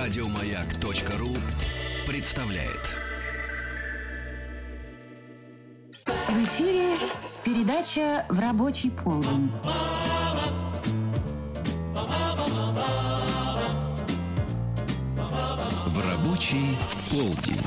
Радиомаяк.ру представляет. В эфире передача «В рабочий полдень». В рабочий полдень.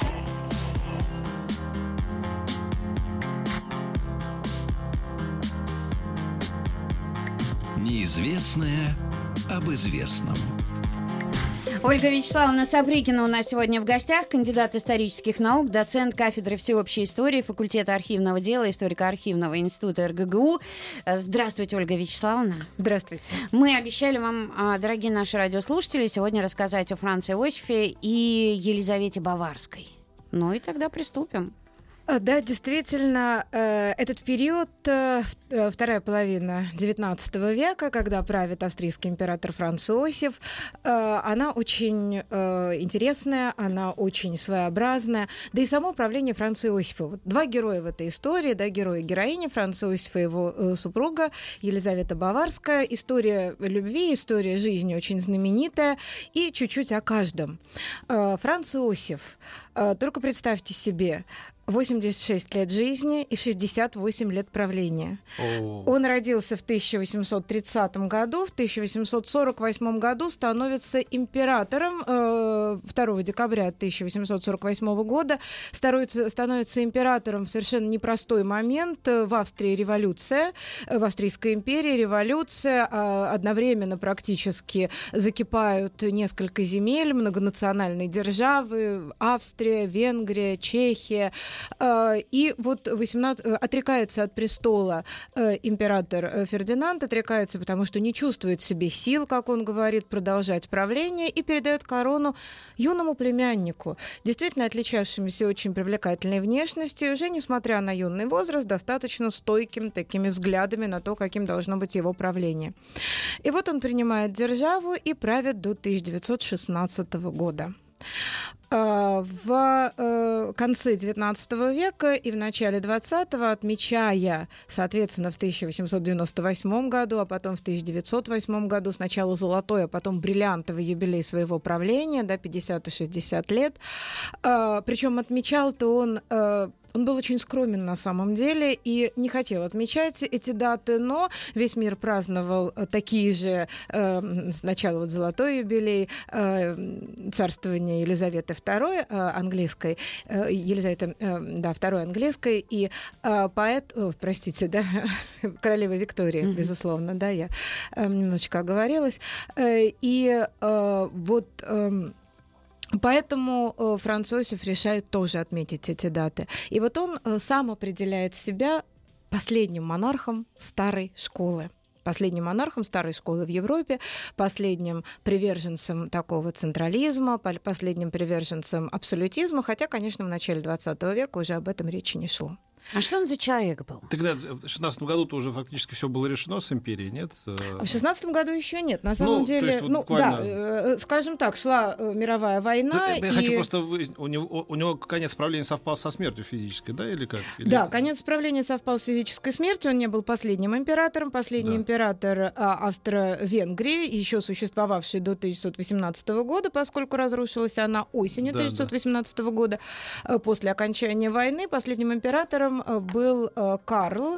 Неизвестное об известном. Ольга Вячеславовна Сапрыкина у нас сегодня в гостях, кандидат исторических наук, доцент кафедры всеобщей истории факультета архивного дела историко-архивного института РГГУ. Здравствуйте, Ольга Вячеславовна. Здравствуйте. Мы обещали вам, дорогие наши радиослушатели, сегодня рассказать о Франце Иосифе и Елизавете Баварской. Ну и тогда приступим. Да, действительно, этот период, вторая половина XIX века, когда правит австрийский император Франц Иосиф, она очень интересная, она очень своеобразная, да и само правление Франца Иосифа. Вот два героя в этой истории, да, герой и героиня, Франц Иосиф и его супруга Елизавета Баварская. История любви, история жизни очень знаменитая, и чуть-чуть о каждом. Франц Иосиф, только представьте себе, 86 лет жизни и 68 лет правления. Он родился в 1830 году, в 1848 году становится императором, 2 декабря 1848 года становится императором в совершенно непростой момент. В Австрии революция, в Австрийской империи революция, одновременно практически закипают несколько земель, многонациональные державы, Австрия, Венгрия, Чехия. И вот отрекается от престола император Фердинанд, отрекается, потому что не чувствует в себе сил, как он говорит, продолжать правление, и передает корону юному племяннику, действительно отличавшемуся очень привлекательной внешностью, уже несмотря на юный возраст, достаточно стойким такими взглядами на то, каким должно быть его правление. И вот он принимает державу и правит до 1916 года. В конце XIX века и в начале XX, отмечая, соответственно, в 1898 году, а потом в 1908 году сначала золотой, а потом бриллиантовый юбилей своего правления, да, 50 и 60 лет. Причем отмечал-то он был очень скромен на самом деле и не хотел отмечать эти даты, но весь мир праздновал такие же, сначала вот золотой юбилей царствования Елизаветы II английской, II английской, и королевы Виктории, безусловно, да, я немножечко оговорилась, и поэтому Франц Иосиф решает тоже отметить эти даты. И вот он сам определяет себя последним монархом старой школы. Последним монархом старой школы в Европе, последним приверженцем такого централизма, последним приверженцем абсолютизма, хотя, конечно, в начале XX века уже об этом речи не шло. А что он за человек был? Тогда в 16 году-то уже фактически все было решено с империей, нет? В 16 году еще нет. На самом деле, буквально... скажем так, шла мировая война. Я хочу просто у него конец правления совпал со смертью физической, да, или как? Да, конец правления совпал с физической смертью. Он не был последним императором. Последний император Австро-Венгрии, еще существовавший до 1918 года, поскольку разрушилась она осенью 1918 года. После окончания войны последним императором был Карл.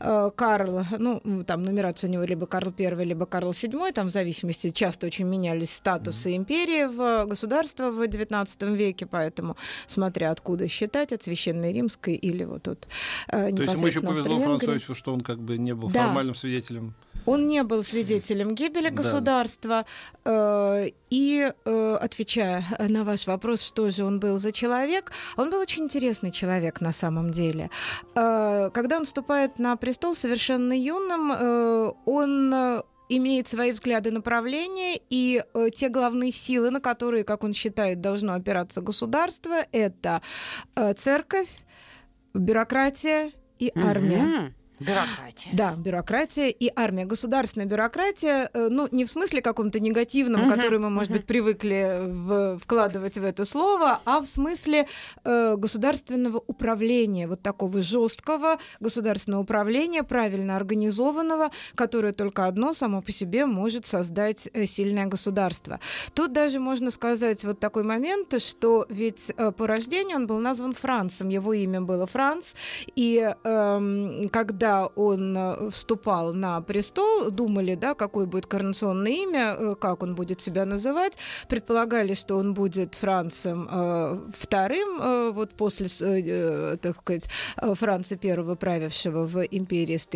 Там нумерация у него либо Карл I, либо Карл VII, там в зависимости часто очень менялись статусы империи в государства в XIX веке, поэтому смотря откуда считать, от Священной Римской или вот тут непосредственно. То есть ему еще повезло Францу Иосифу, что он как бы не был формальным свидетелем. Он не был свидетелем гибели государства. И, отвечая на ваш вопрос, что же он был за человек, он был очень интересный человек на самом деле. Когда он вступает на престол совершенно юным, он имеет свои взгляды на правление, и те главные силы, на которые, как он считает, должно опираться государство, это церковь, бюрократия и армия. Бюрократия. Да, бюрократия и армия. Государственная бюрократия, ну, не в смысле каком-то негативном, который мы, может быть, привыкли вкладывать в это слово, а в смысле государственного управления, вот такого жесткого государственного управления, правильно организованного, которое только одно само по себе может создать сильное государство. Тут даже можно сказать вот такой момент, что ведь по рождению он был назван Францем, его имя было Франц, и когда он вступал на престол, думали, да, какое будет коронационное имя, как он будет себя называть, предполагали, что он будет Францем II, вот после, так сказать, Франца I, правившего в империи с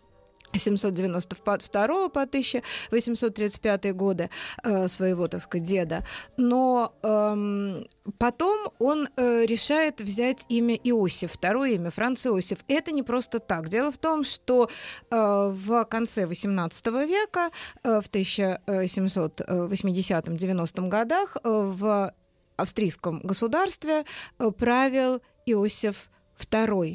1792 по 1835 годы своего, так сказать, деда. Но потом он решает взять имя Иосиф, второе имя, Франц Иосиф. И это не просто так. Дело в том, что в конце XVIII века, в 1780-90 годах, в австрийском государстве правил Иосиф II.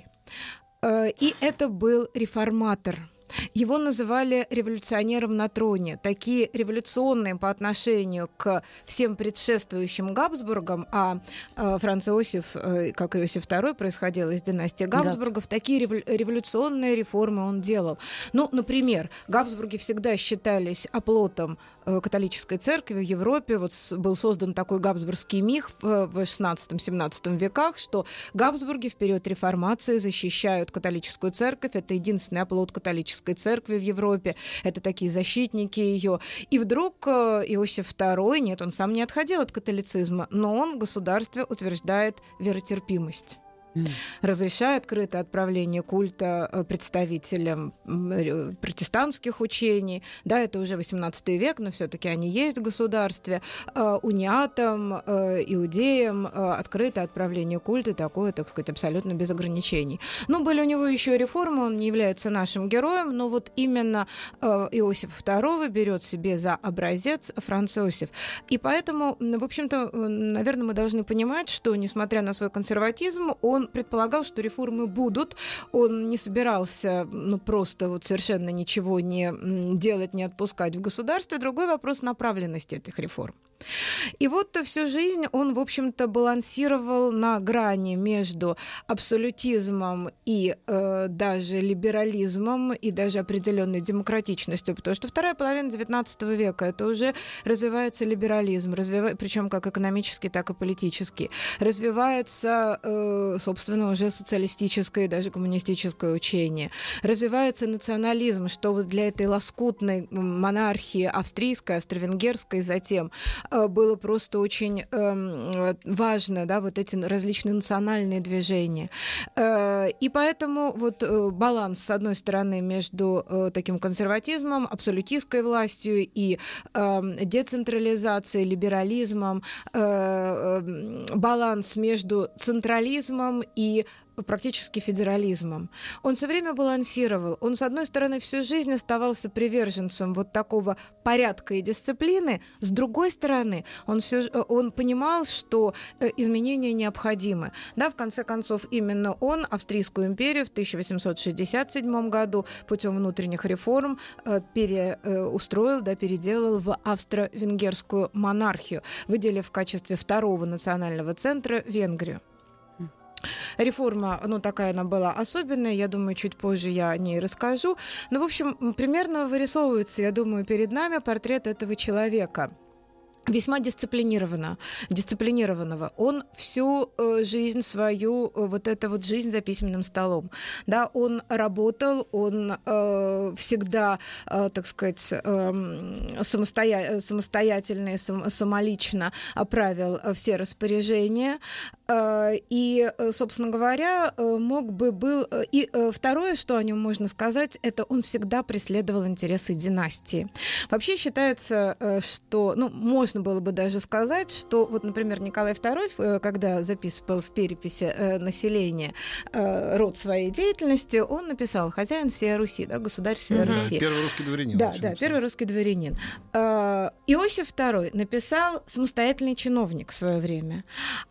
И это был реформатор. Его называли революционером на троне. Такие революционные по отношению к всем предшествующим Габсбургам, а Франц Иосиф, как Иосиф II, происходил из династии Габсбургов, такие революционные реформы он делал. Ну, например, Габсбурги всегда считались оплотом католической церкви в Европе. Вот был создан такой габсбургский миф в XVI-XVII веках, что Габсбурги в период реформации защищают католическую церковь. Это единственный оплот католической церкви в Европе. Это такие защитники ее. И вдруг Иосиф II, нет, он сам не отходил от католицизма, но он в государстве утверждает веротерпимость. Разрешает открытое отправление культа представителям протестантских учений. Да, это уже XVIII век, но все-таки они есть в государстве. Униатам, иудеям открытое отправление культа, такое, так сказать, абсолютно без ограничений. Но были у него еще реформы, он не является нашим героем, но вот именно Иосиф II берет себе за образец Франц Иосиф. И поэтому, в общем-то, наверное, мы должны понимать, что, несмотря на свой консерватизм, он предполагал, что реформы будут. Он не собирался просто вот совершенно ничего не делать, не отпускать в государстве. Другой вопрос направленности этих реформ. И вот всю жизнь он, в общем-то, балансировал на грани между абсолютизмом и даже либерализмом, и даже определенной демократичностью, потому что вторая половина XIX века — это уже развивается либерализм, причем как экономический, так и политический. Развивается, собственно, уже социалистическое и даже коммунистическое учение. Развивается национализм, что вот для этой лоскутной монархии австрийской, австро-венгерской затем было просто очень важно, да, вот эти различные национальные движения. И поэтому вот баланс, с одной стороны, между таким консерватизмом, абсолютистской властью и децентрализацией, либерализмом, баланс между централизмом и практически федерализмом. Он все время балансировал. Он, с одной стороны, всю жизнь оставался приверженцем вот такого порядка и дисциплины, с другой стороны, он понимал, что изменения необходимы. Да, в конце концов, именно он Австрийскую империю в 1867 году путем внутренних реформ переустроил, да, переделал в австро-венгерскую монархию, выделив в качестве второго национального центра Венгрию. Реформа, такая она была особенная, я думаю, чуть позже я о ней расскажу. Но, в общем, примерно вырисовывается, я думаю, перед нами портрет этого человека. Весьма дисциплинированного. Он всю жизнь свою, вот эту вот жизнь за письменным столом, да, он работал, он всегда, так сказать, самостоятельно и самолично правил все распоряжения. И, собственно говоря, И второе, что о нем можно сказать, это он всегда преследовал интересы династии. Вообще считается, что, можно было бы даже сказать, что, вот, например, Николай II, когда записывал в переписи населения род своей деятельности, он написал «Хозяин всей Руси», да, государь всей Руси. Первый русский дворянин. Да, первый русский дворянин. Иосиф II написал «Самостоятельный чиновник» в свое время.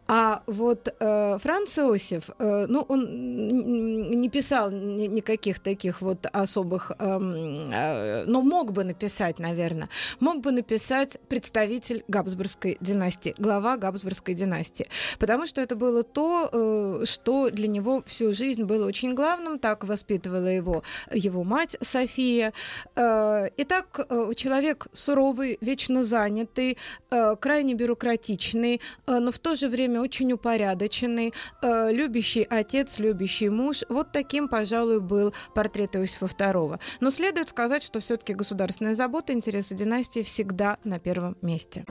А вот Франц Иосиф, он не писал никаких таких вот особых, но мог бы написать, наверное, представитель Габсбургской династии, глава Габсбургской династии, потому что это было то, что для него всю жизнь было очень главным, так воспитывала его мать София. Итак, человек суровый, вечно занятый, крайне бюрократичный, но в то же время очень упорядоченный, любящий отец, любящий муж. Вот таким, пожалуй, был портрет Иосифа II. Но следует сказать, что все-таки государственная забота, интересы династии всегда на первом месте.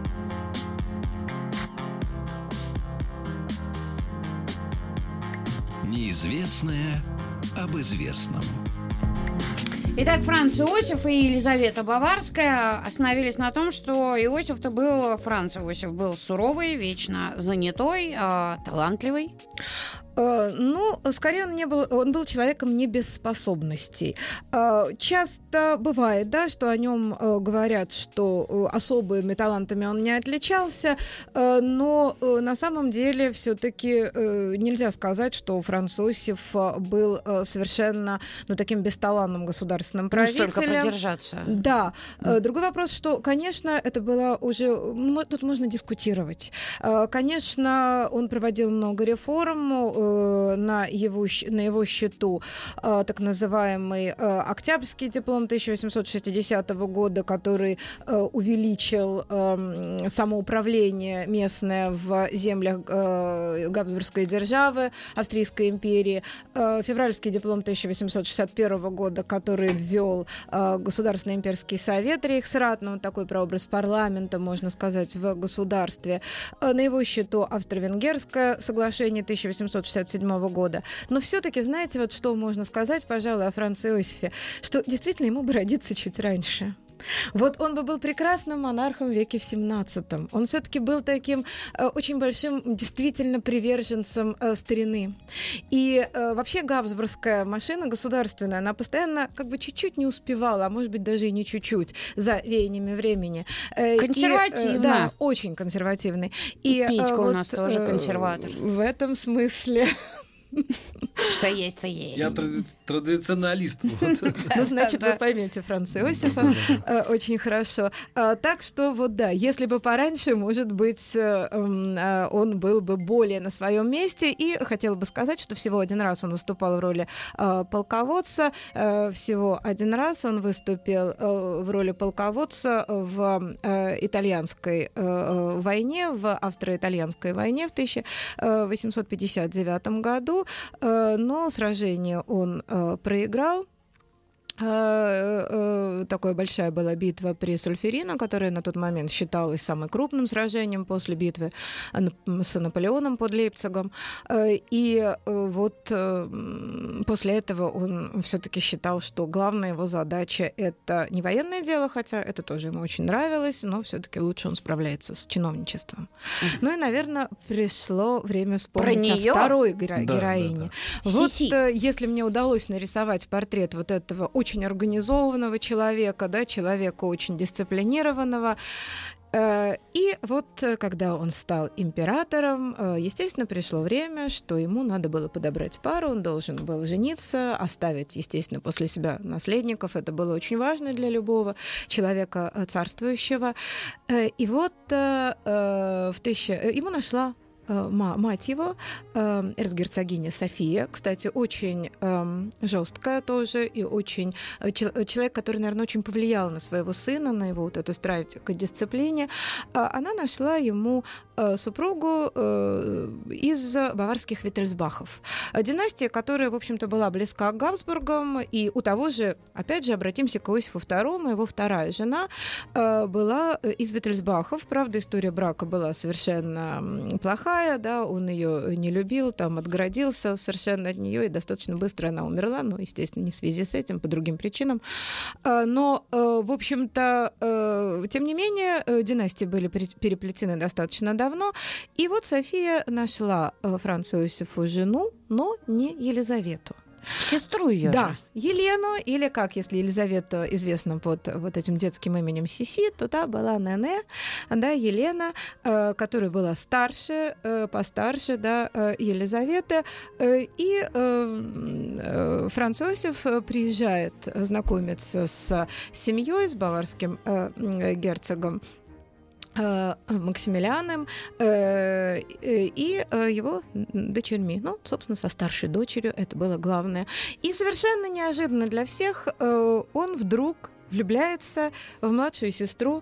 Неизвестное об известном. Итак, Франц Иосиф и Елизавета Баварская остановились на том, что Франц Иосиф был суровый, вечно занятой, талантливый. Скорее он был человеком не без способностей. Часто бывает, да, что о нем говорят, что особыми талантами он не отличался, но на самом деле все-таки нельзя сказать, что Франц Иосиф был совершенно таким бесталанным государственным правителем. Столько продержаться. Да. Другой вопрос, что, конечно, это было уже... Тут можно дискутировать. Конечно, он проводил много реформ, на его счету так называемый Октябрьский диплом 1860 года, который увеличил самоуправление местное в землях Габсбургской державы, Австрийской империи, Февральский диплом 1861 года, который ввел Государственный имперский совет Рейхсрат, такой прообраз парламента, можно сказать, в государстве. На его счету Австро-Венгерское соглашение 1867 года. Но все-таки, знаете, вот что можно сказать, пожалуй, о Франце Иосифе, что действительно ему бы родиться чуть раньше. Вот он бы был прекрасным монархом в веке XVII. Он все-таки был таким очень большим, действительно, приверженцем старины. И вообще Габсбургская машина государственная, она постоянно чуть-чуть не успевала, а может быть даже и не чуть-чуть, за веяниями времени. Консервативно. Да, очень консервативный. И Петька у нас тоже консерватор. В этом смысле... Что есть, то есть. Я традиционалист. Значит, вы поймете Франца Иосифа очень хорошо. Так что, если бы пораньше, может быть, он был бы более на своем месте. И хотела бы сказать, что всего один раз он выступал в роли полководца. Всего один раз он выступил в роли полководца в итальянской войне, в австро-итальянской войне в 1859 году. Но сражение он проиграл. Такая большая была битва при Сольферино, которая на тот момент считалась самым крупным сражением после битвы с Наполеоном под Лейпцигом. И после этого он все-таки считал, что главная его задача — это не военное дело, хотя это тоже ему очень нравилось, но все-таки лучше он справляется с чиновничеством. И, наверное, пришло время вспомнить о второй героине. Да. Если мне удалось нарисовать портрет этого очень организованного человека, человека очень дисциплинированного. И когда он стал императором, естественно, пришло время, что ему надо было подобрать пару, он должен был жениться, оставить, естественно, после себя наследников. Это было очень важно для любого человека царствующего. И ему нашла мать его, эрцгерцогиня София, кстати, очень жесткая тоже, и очень человек, который, наверное, очень повлиял на своего сына, на его эту страсть к дисциплине. Она нашла ему супругу из баварских Виттельсбахов. Династия, которая, в общем-то, была близка к Габсбургам, и у того же, опять же, обратимся к Иосифу II, его вторая жена была из Виттельсбахов. Правда, история брака была совершенно плохая, он ее не любил, отгородился совершенно от нее, и достаточно быстро она умерла, естественно, не в связи с этим, по другим причинам. Но, в общем-то, тем не менее, династии были переплетены достаточно давно, и София нашла Францу Иосифу жену, но не Елизавету. Сестру ее Да, же. Елену, или как, если Елизавета известна под вот этим детским именем Сиси, то та была Нене, да, Елена, которая была старше, постарше, да, Елизаветы. И Франц Иосиф приезжает знакомиться с семьей, с баварским герцогом Максимилианом и его дочерьми. Ну, собственно, со старшей дочерью это было главное. И совершенно неожиданно для всех он вдруг влюбляется в младшую сестру,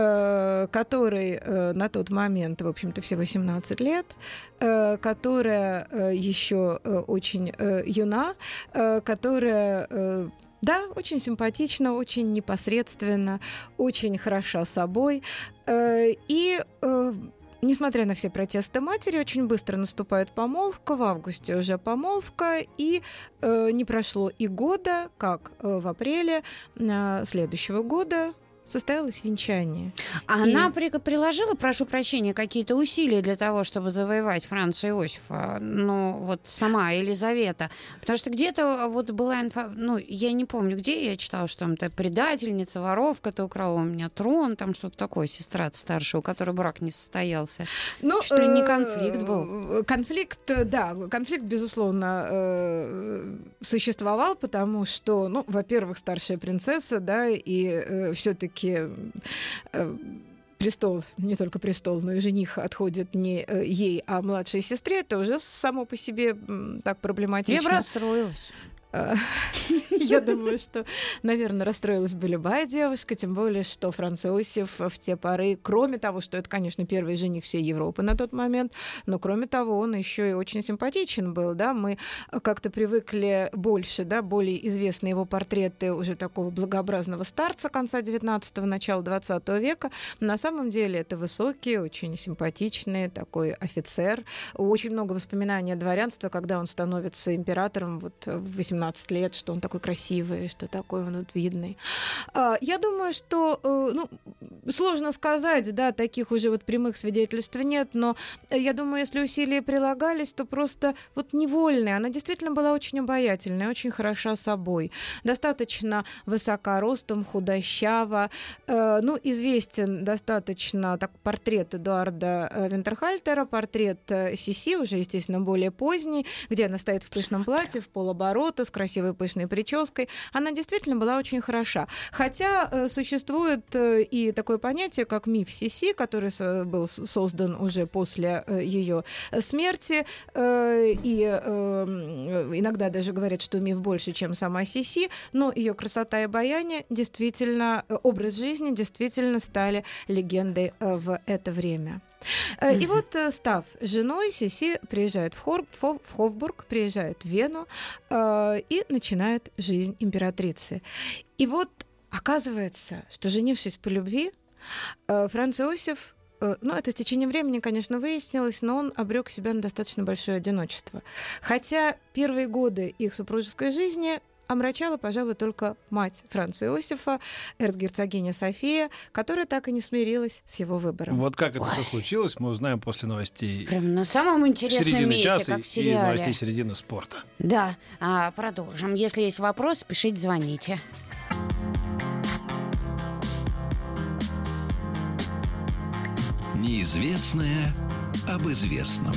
которой на тот момент, в общем-то, всего 17 лет, которая еще очень юна, которая... Да, очень симпатично, очень непосредственно, очень хороша собой. И, несмотря на все протесты матери, очень быстро наступает помолвка, в августе уже помолвка, и не прошло и года, как в апреле следующего года состоялось венчание. А она приложила, прошу прощения, какие-то усилия для того, чтобы завоевать Франца Иосифа? Ну, вот сама Елизавета. Потому что где-то вот была ну, я не помню, где я читала, что там ты предательница, воровка, ты украла у меня трон, там что-то такое, сестра старшая, у которой брак не состоялся. Ну, что ли не конфликт был? Конфликт, да, конфликт, безусловно, существовал, потому что, ну, во-первых, старшая принцесса, да, и все-таки престол, не только престол, но и жених отходит не ей, а младшей сестре, это уже само по себе так проблематично. Я бы расстроилась. Я думаю, что, наверное, расстроилась бы любая девушка, тем более, что Франц Иосиф в те поры, кроме того, что это, конечно, первый жених всей Европы на тот момент, но, кроме того, он еще и очень симпатичен был, да, мы как-то привыкли больше, да, более известны его портреты уже такого благообразного старца конца 19-го, начала 20 века. На самом деле это высокий, очень симпатичный такой офицер. Очень много воспоминаний о дворянстве, когда он становится императором вот в 18 лет, что он такой красивый, что такой он вот видный. Я думаю, что, ну, сложно сказать, да, таких уже вот прямых свидетельств нет, но я думаю, если усилия прилагались, то просто вот невольная. Она действительно была очень обаятельная, очень хороша собой, достаточно высока ростом, худощава. Ну, известен достаточно так, портрет Эдуарда Винтерхальтера, портрет Сиси, уже, естественно, более поздний, где она стоит в пышном платье, в полоборота, с красивой пышной прической. Она действительно была очень хороша. Хотя существует и такое понятие, как миф Сиси, который был создан уже после ее смерти. И иногда даже говорят, что миф больше, чем сама Сиси, но ее красота и обаяние действительно, образ жизни действительно стали легендой в это время. И вот, став женой, Сиси приезжает в Хофбург, приезжает в Вену и начинает жизнь императрицы. И вот оказывается, что, женившись по любви, Франц Иосиф, ну, это с течением времени, конечно, выяснилось, но он обрек себя на достаточно большое одиночество. Хотя первые годы их супружеской жизни омрачала, пожалуй, только мать Франца Иосифа, эрцгерцогиня София, которая так и не смирилась с его выбором. Вот как это все случилось, мы узнаем после новостей. Прям на самом интересном Середины месте, часа как в сериале. И новостей середины спорта. Да, продолжим. Если есть вопросы, пишите, звоните. Неизвестное об известном.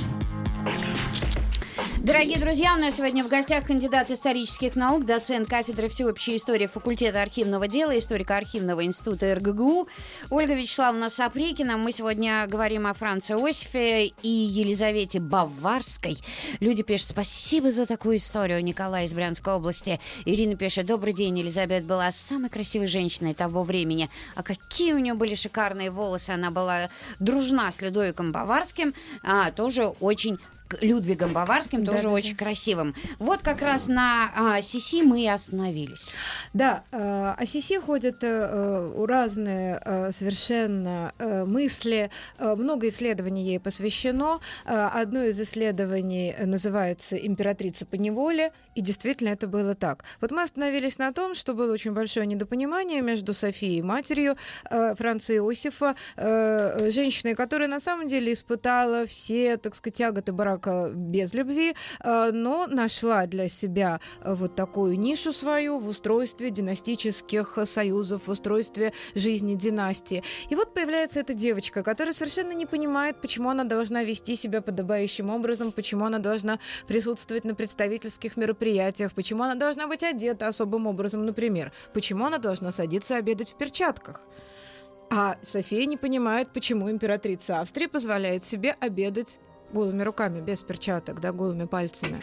Дорогие друзья, у нас сегодня в гостях кандидат исторических наук, доцент кафедры всеобщей истории факультета архивного дела, историко-архивного института РГГУ Ольга Вячеславовна Сапрыкина. Мы сегодня говорим о Франце Иосифе и Елизавете Баварской. Люди пишут: спасибо за такую историю. Николай из Брянской области. Ирина пишет: добрый день, Елизавета была самой красивой женщиной того времени. А какие у нее были шикарные волосы. Она была дружна с Людовиком Баварским, тоже очень Людвигом Баварским, тоже очень красивым. Вот как раз на Сиси мы и остановились. Да, о Сиси ходят разные совершенно мысли. Много исследований ей посвящено. Одно из исследований называется «Императрица по неволе», и действительно это было так. Вот мы остановились на том, что было очень большое недопонимание между Софией, матерью Франца Иосифа, женщиной, которая на самом деле испытала все, так сказать, тяготы брака брака без любви, но нашла для себя вот такую нишу свою в устройстве династических союзов, в устройстве жизни династии. И вот появляется эта девочка, которая совершенно не понимает, почему она должна вести себя подобающим образом, почему она должна присутствовать на представительских мероприятиях, почему она должна быть одета особым образом, например, почему она должна садиться обедать в перчатках. А София не понимает, почему императрица Австрии позволяет себе обедать голыми руками, без перчаток, да, голыми пальцами.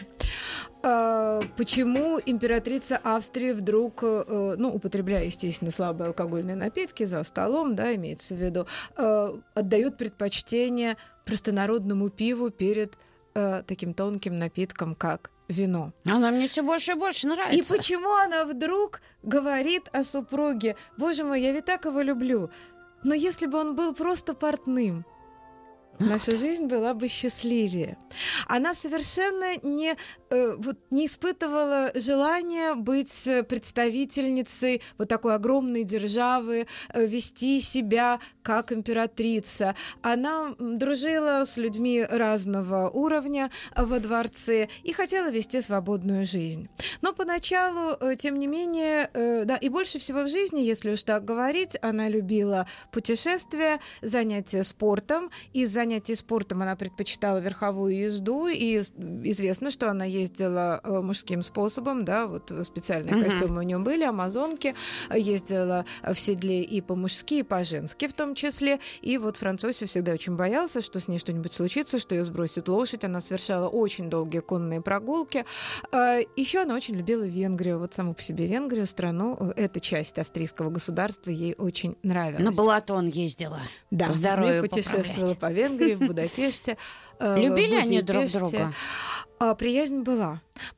Почему императрица Австрии вдруг, употребляя, естественно, слабые алкогольные напитки за столом, да, имеется в виду, отдает предпочтение простонародному пиву перед таким тонким напитком, как вино. Она мне все больше и больше нравится. И почему она вдруг говорит о супруге: «Боже мой, я ведь так его люблю, но если бы он был просто портным, наша жизнь была бы счастливее». Она совершенно не испытывала желания быть представительницей вот такой огромной державы, вести себя как императрица. Она дружила с людьми разного уровня во дворце и хотела вести свободную жизнь. Но поначалу, тем не менее, и больше всего в жизни, если уж так говорить, она любила путешествия, занятия спортом. Из занятий спортом она предпочитала верховую езду, и известно, что она ездила мужским способом, да, вот специальные костюмы у нее были, амазонки, ездила в седле и по-мужски, и по-женски в том числе, и вот Франц Иосиф всегда очень боялся, что с ней что-нибудь случится, что ее сбросит лошадь, она совершала очень долгие конные прогулки. Еще она очень любила Венгрию, вот саму по себе Венгрию, страну, эта часть австрийского государства ей очень нравилась. На Балатон ездила. Да, здоровье путешествовала по Венгрии, в Будапеште. Любили они друг друга? Приязнь была.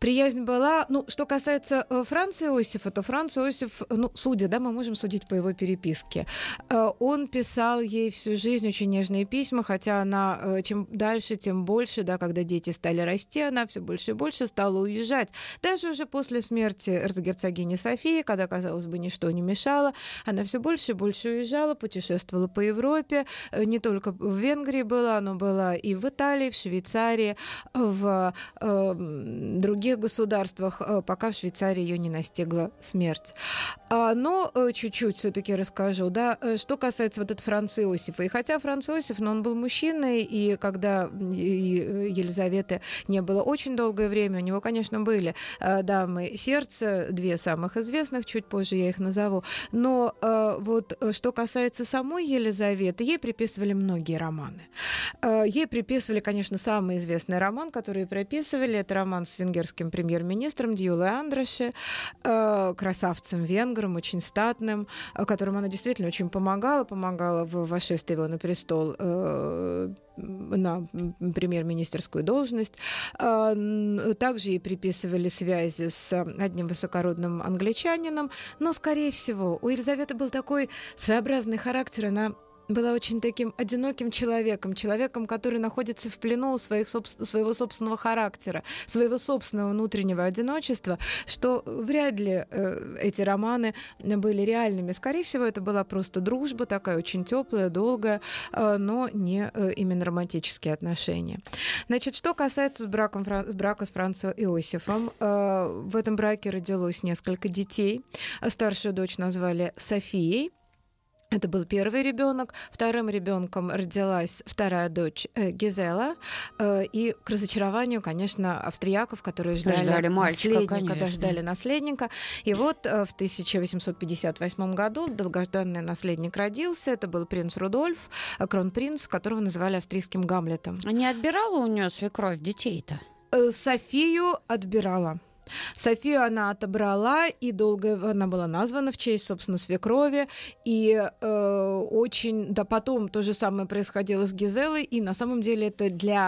Что касается Франца Иосифа, то Франц Иосиф, судя, да, мы можем судить по его переписке. Он писал ей всю жизнь очень нежные письма, хотя она чем дальше, тем больше, да, когда дети стали расти, она все больше и больше стала уезжать. Даже уже после смерти эрцгерцогини Софии, когда, казалось бы, ничто не мешало, она все больше и больше уезжала, путешествовала по Европе, не только в Венгрии была, но была и в Италии, в Швейцарии, в других государствах, пока в Швейцарии ее не настигла смерть. Но чуть-чуть все-таки расскажу, да, что касается вот этого Франца Иосифа. И хотя Франц Иосиф, он был мужчиной, и когда Елизаветы не было очень долгое время, у него, конечно, были дамы сердца, две самых известных, чуть позже я их назову. Но вот что касается самой Елизаветы, ей приписывали многие романы. Ей приписывали, конечно, самый известный роман, который приписывали, это роман с венгерским премьер-министром Дьюлой Андраше, красавцем венгром, очень статным, которому она действительно очень помогала в восшествии его на престол на премьер-министерскую должность. Также ей приписывали связи с одним высокородным англичанином, но, скорее всего, у Елизаветы был такой своеобразный характер, она была очень таким одиноким человеком, который находится в плену своего собственного характера, своего собственного внутреннего одиночества, что вряд ли эти романы были реальными. Скорее всего, это была просто дружба, такая очень теплая, долгая, но не именно романтические отношения. Значит, что касается брака с Францем Иосифом, в этом браке родилось несколько детей. Старшую дочь назвали Софией. Это был первый ребенок. Вторым ребенком родилась вторая дочь Гизела. И к разочарованию, конечно, австрияков, которые ждали наследника. И вот в 1858 году долгожданный наследник родился. Это был принц Рудольф, кронпринц, которого называли австрийским Гамлетом. А не отбирала у нее свекровь детей-то? Софию отбирала. Софию она отобрала, и долго она была названа в честь, собственно, свекрови. И потом то же самое происходило с Гизелой, и на самом деле это для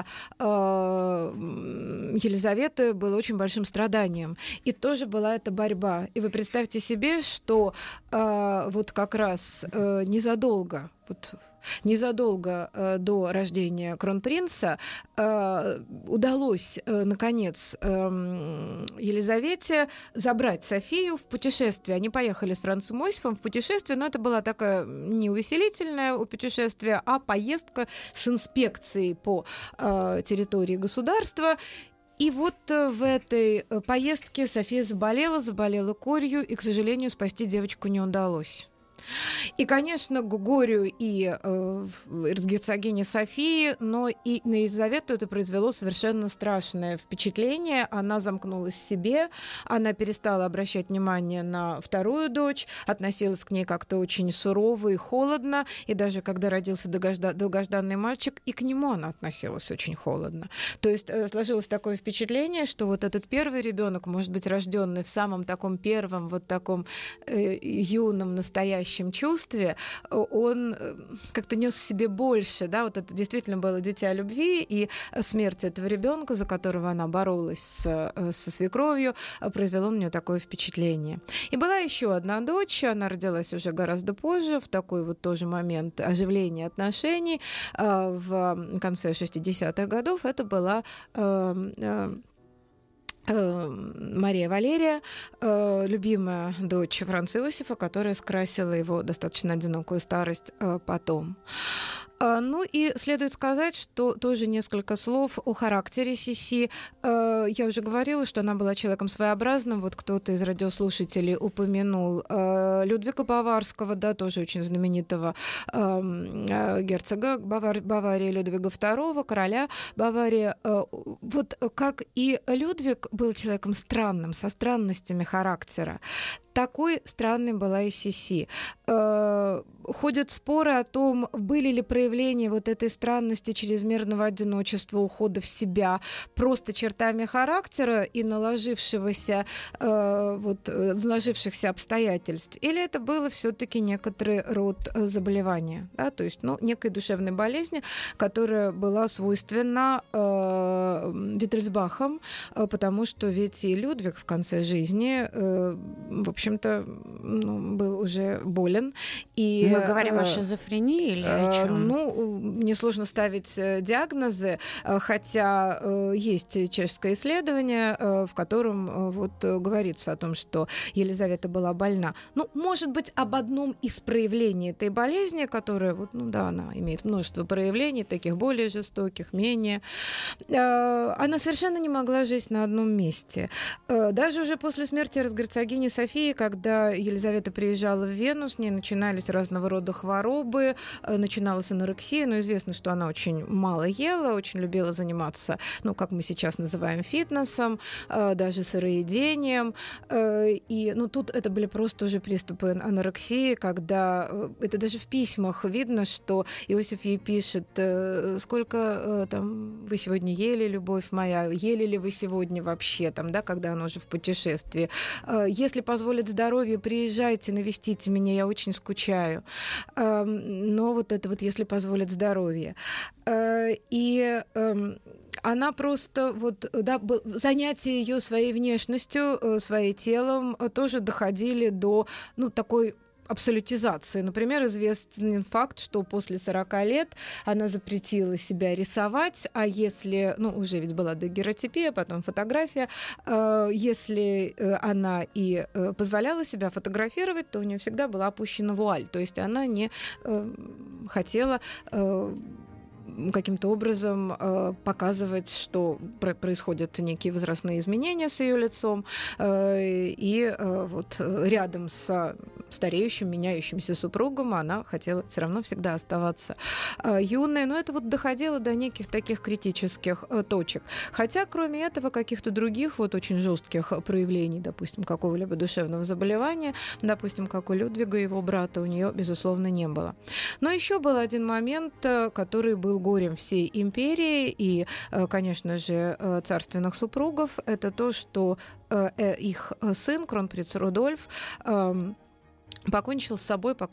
Елизаветы было очень большим страданием. И тоже была эта борьба. И вы представьте себе, что вот как раз незадолго вот незадолго до рождения кронпринца удалось, наконец, Елизавете забрать Софию в путешествие. Они поехали с Францем Иосифом в путешествие, но это была такая не увеселительное путешествие, а поездка с инспекцией по территории государства. И вот в этой поездке София заболела корью, и, к сожалению, спасти девочку не удалось. И, конечно, к горю и эрцгерцогине Софии, но и на Елизавету это произвело совершенно страшное впечатление. Она замкнулась в себе, она перестала обращать внимание на вторую дочь, относилась к ней как-то очень сурово и холодно, и даже когда родился долгожданный мальчик, и к нему она относилась очень холодно. То есть сложилось такое впечатление, что вот этот первый ребенок, может быть, рожденный в самом таком первом, вот таком юном, настоящем чувстве, он как-то нес в себе больше, да, вот это действительно было дитя любви, и смерть этого ребенка, за которого она боролась со свекровью, произвело на нее такое впечатление. И была еще одна дочь, она родилась уже гораздо позже, в такой вот тоже момент оживления отношений в конце 60-х годов. Это была Мария Валерия, любимая дочь Франца Иосифа, которая скрасила его достаточно одинокую старость потом. Ну и следует сказать, что тоже несколько слов о характере Сиси. Я уже говорила, что она была человеком своеобразным. Вот кто-то из радиослушателей упомянул Людвига Баварского, да, тоже очень знаменитого герцога Баварии Людвига II, короля Баварии. Вот как и Людвиг был человеком странным, со странностями характера, такой странной была и Сиси. Ходят споры о том, были ли проявления вот этой странности, чрезмерного одиночества, ухода в себя просто чертами характера и наложившихся обстоятельств, или это было все-таки некоторый род заболевания, да? То есть некой душевной болезни, которая была свойственна Виттельсбахам, потому что ведь и Людвиг в конце жизни, в общем-то, был уже болен. И мы говорим о шизофрении или о чем? Мне сложно ставить диагнозы, хотя есть чешское исследование, в котором говорится о том, что Елизавета была больна. Может быть, об одном из проявлений этой болезни, которая, она имеет множество проявлений, таких более жестоких, менее. Она совершенно не могла жить на одном месте. Даже уже после смерти эрцгерцогини Софии, когда Елизавета приезжала в Вену, с ней начинались разного рода хворобы, начиналась анорексия, но известно, что она очень мало ела, очень любила заниматься, как мы сейчас называем, фитнесом, даже сыроедением. И тут это были просто уже приступы анорексии, когда это даже в письмах видно, что Иосиф ей пишет: сколько вы сегодня ели, любовь моя, ели ли вы сегодня вообще, когда она уже в путешествии. Если позволит здоровье, приезжайте, навестите меня, я очень скучаю. Но если позволит здоровье. И она просто занятия ее своей внешностью, своим телом тоже доходили до такой абсолютизации. Например, известен факт, что после 40 лет она запретила себя рисовать, а если, уже ведь была дагерротипия, потом фотография, если она и позволяла себя фотографировать, то у нее всегда была опущена вуаль, то есть она не хотела каким-то образом показывать, что происходят некие возрастные изменения с ее лицом, и рядом с стареющим, меняющимся супругом она хотела все равно всегда оставаться юной, но это доходило до неких таких критических точек. Хотя, кроме этого, каких-то других очень жестких проявлений, допустим, какого-либо душевного заболевания, допустим, как у Людвига, его брата, у нее, безусловно, не было. Но еще был один момент, который был горем всей империи и, конечно же, царственных супругов. Это то, что их сын, кронпринц Рудольф, покончил с собой в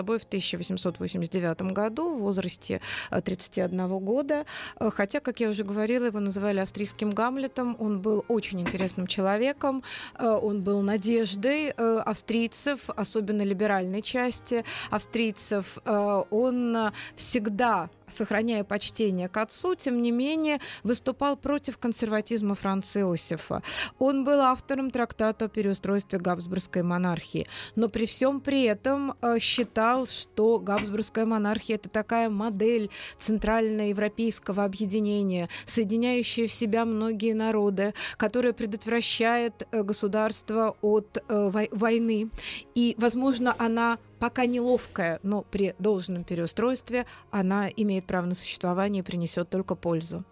1889 году в возрасте 31 года. Хотя, как я уже говорила, его называли австрийским Гамлетом. Он был очень интересным человеком. Он был надеждой австрийцев, особенно либеральной части австрийцев. Он всегда, сохраняя почтение к отцу, тем не менее выступал против консерватизма Франца Иосифа. Он был автором трактата о переустройстве Габсбургской монархии, но при всем при этом считал, что Габсбургская монархия — это такая модель центральноевропейского объединения, соединяющая в себя многие народы, которая предотвращает государство от войны. И, возможно, она пока неловкая, но при должном переустройстве она имеет право на существование и принесет только пользу.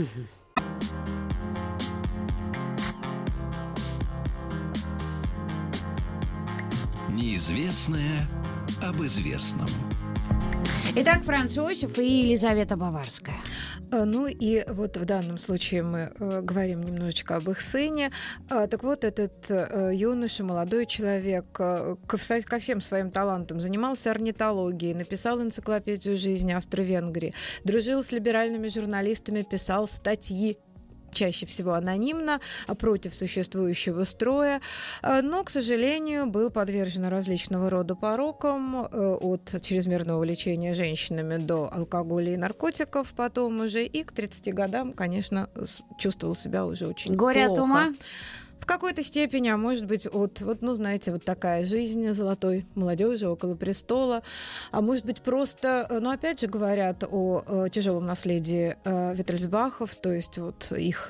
Неизвестное об известном. Итак, Франц Иосиф и Елизавета Баварская. Ну и вот в данном случае мы говорим немножечко об их сыне. Так вот, этот юноша, молодой человек, ко всем своим талантам занимался орнитологией, написал энциклопедию жизни Австро-Венгрии, дружил с либеральными журналистами, писал статьи, чаще всего анонимно, против существующего строя, но, к сожалению, был подвержен различного рода порокам, от чрезмерного увлечения женщинами до алкоголя и наркотиков потом уже, и к 30 годам, конечно, чувствовал себя уже очень Горе плохо. от ума? В какой-то степени, а может быть, знаете, вот такая жизнь золотой молодежи около престола, а может быть, просто, опять же, говорят о тяжелом наследии Виттельсбахов, то есть вот их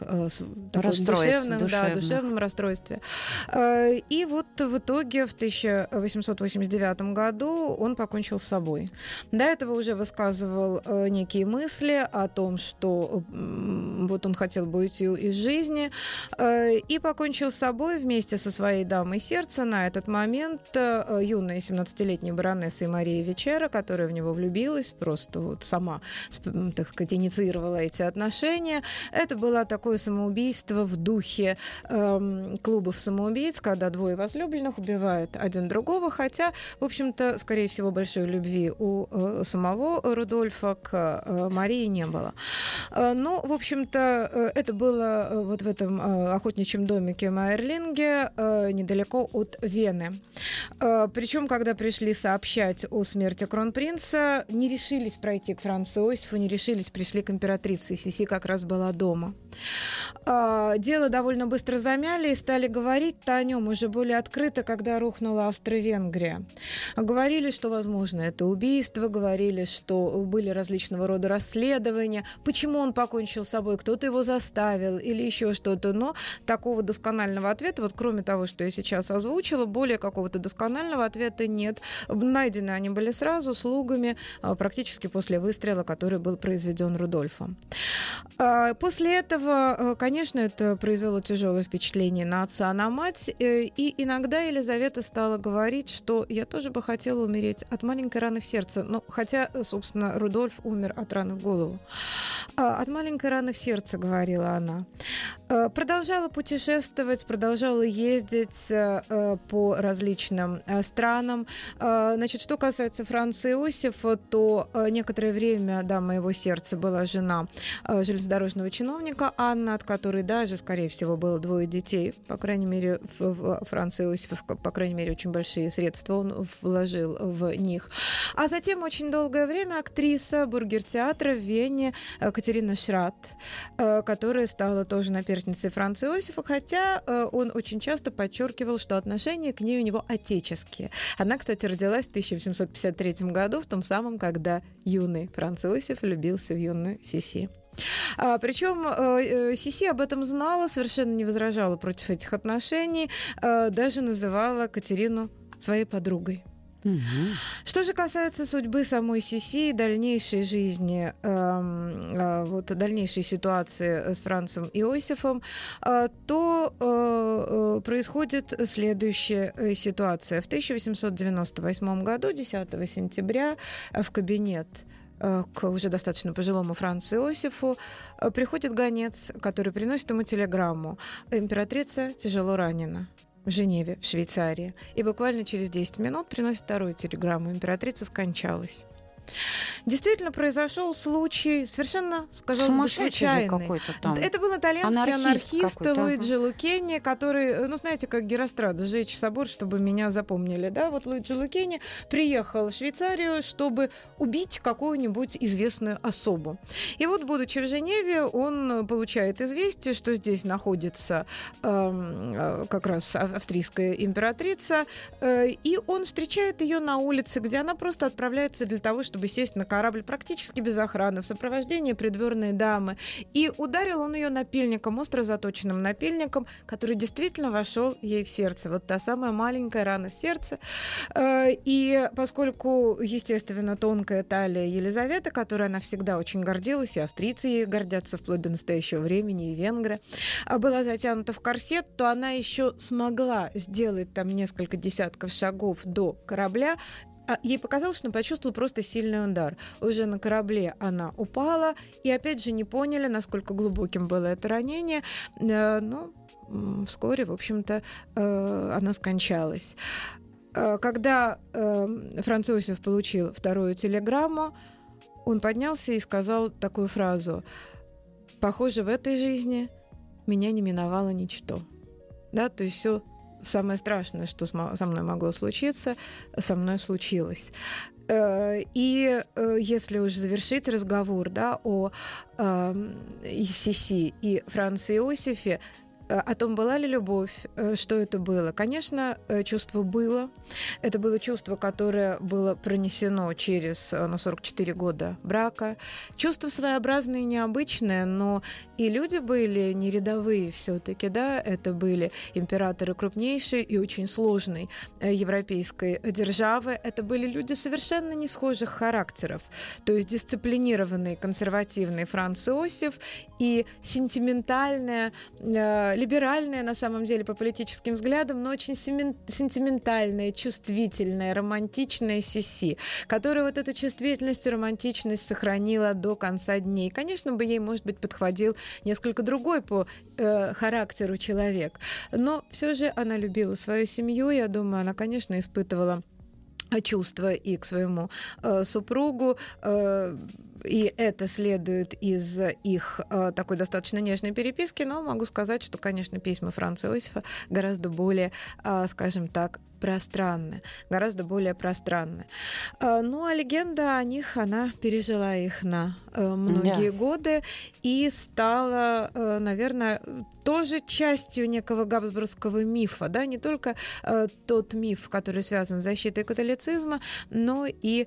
душевном расстройстве. И вот в итоге в 1889 году он покончил с собой. До этого уже высказывал некие мысли о том, что вот он хотел бы уйти из жизни, и покончил с собой вместе со своей дамой сердца на этот момент юная 17-летняя баронесса Мария Вечера, которая в него влюбилась, просто вот сама, так сказать, инициировала эти отношения. Это было такое самоубийство в духе клубов самоубийц, когда двое возлюбленных убивают один другого, хотя, в общем-то, скорее всего, большой любви у самого Рудольфа к Марии не было. Но, в общем-то, это было вот в этом охотничьем домике Майерлинге, недалеко от Вены. Причем, когда пришли сообщать о смерти кронпринца, не решились пройти к Францу Иосифу, не решились, пришли к императрице. Сиси как раз была дома. Дело довольно быстро замяли и стали говорить-то о нем уже более открыто, когда рухнула Австро-Венгрия. Говорили, что, возможно, это убийство, говорили, что были различного рода расследования, почему он покончил с собой, кто-то его заставил или еще что-то, но такого досконального ответа, вот кроме того, что я сейчас озвучила, более какого-то досконального ответа нет. Найдены они были сразу слугами практически после выстрела, который был произведен Рудольфом. После этого, конечно, это произвело тяжелое впечатление на отца, на мать, и иногда Елизавета стала говорить, что я тоже бы хотела умереть от маленькой раны в сердце, хотя, собственно, Рудольф умер от раны в голову. От маленькой раны в сердце, говорила она. Продолжала путешествовать, продолжала ездить по различным странам. Значит, что касается Франца Иосифа, то некоторое время дама его сердца была жена железнодорожного чиновника Анна, от которой даже, скорее всего, было 2 детей. По крайней мере, Франц Иосиф, по крайней мере, очень большие средства он вложил в них. А затем очень долгое время актриса Бургертеатра в Вене Катерина Шрат, которая стала тоже наперсницей Франца Иосифа, хотя он очень часто подчеркивал, что отношения к ней у него отеческие. Она, кстати, родилась в 1853 году, в том самом, когда юный Франц Иосиф влюбился в юную Сиси. Причем Сиси об этом знала, совершенно не возражала против этих отношений, даже называла Катерину своей подругой. Что же касается судьбы самой Сиси и дальнейшей жизни, дальнейшей ситуации с Францем Иосифом, то происходит следующая ситуация. В 1898 году, 10 сентября, в кабинет к уже достаточно пожилому Францу Иосифу приходит гонец, который приносит ему телеграмму. Императрица тяжело ранена. в Женеве, в Швейцарии. И буквально через 10 минут приносит вторую телеграмму. Императрица скончалась. Действительно, произошел случай совершенно, сказалось бы, случайный. Это был итальянский анархист Луиджи Лукени, который, ну, знаете, как Герострат, сжечь собор, чтобы меня запомнили. Да? Вот Луиджи Лукени приехал в Швейцарию, чтобы убить какую-нибудь известную особу. И вот, будучи в Женеве, он получает известие, что здесь находится как раз австрийская императрица, и он встречает ее на улице, где она просто отправляется для того, чтобы сесть на корабль практически без охраны, в сопровождении придворной дамы. И ударил он ее напильником, остро заточенным напильником, который действительно вошел ей в сердце. Вот та самая маленькая рана в сердце. И поскольку, естественно, тонкая талия Елизаветы, которой она всегда очень гордилась, и австрийцы ей гордятся вплоть до настоящего времени, и венгры, была затянута в корсет, то она еще смогла сделать там несколько десятков шагов до корабля. Ей показалось, что она почувствовала просто сильный удар. Уже на корабле она упала, и опять же не поняли, насколько глубоким было это ранение. Но вскоре, в общем-то, она скончалась. Когда Франц Иосиф получил вторую телеграмму, он поднялся и сказал такую фразу: «Похоже, в этой жизни меня не миновало ничто». Да, то есть все самое страшное, что со мной могло случиться, со мной случилось. И если уж завершить разговор, да, о Сиси и Франце Иосифе, о том, была ли любовь, что это было. Конечно, чувство было. Это было чувство, которое было пронесено через 44 года брака. Чувство своеобразное и необычное, но и люди были не рядовые все-таки, да, это были императоры крупнейшей и очень сложной европейской державы. Это были люди совершенно не схожих характеров. То есть дисциплинированный, консервативный Франц Иосиф и сентиментальная, либеральная, на самом деле, по политическим взглядам, но очень сентиментальная, чувствительная, романтичная Сиси, которая вот эту чувствительность и романтичность сохранила до конца дней. Конечно бы ей, может быть, подходил несколько другой по характеру человек, но все же она любила свою семью. Я думаю, она, конечно, испытывала чувства и к своему супругу, и это следует из их такой достаточно нежной переписки, но могу сказать, что, конечно, письма Франца Иосифа гораздо более, скажем так, пространны, гораздо более пространны. Ну, а легенда о них, она пережила их на многие годы и стала, наверное, тоже частью некого габсбургского мифа, да, не только тот миф, который связан с защитой католицизма, но и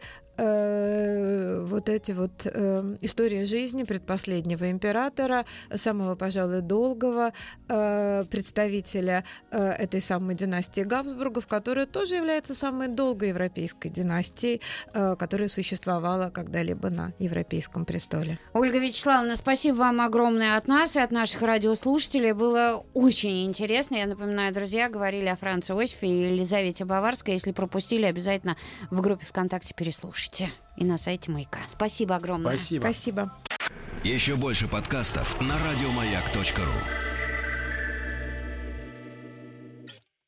вот эти вот истории жизни предпоследнего императора, самого, пожалуй, долгого представителя этой самой династии Габсбургов, которая тоже является самой долгой европейской династией, которая существовала когда-либо на европейском престоле. Ольга Вячеславовна, спасибо вам огромное от нас и от наших радиослушателей. Было очень интересно. Я напоминаю, друзья, говорили о Франце Иосифе и Елизавете Баварской. Если пропустили, обязательно в группе ВКонтакте переслушайте. И на сайте Маяка. Спасибо огромное. Спасибо. Спасибо. Еще больше подкастов на радиомаяк.ру.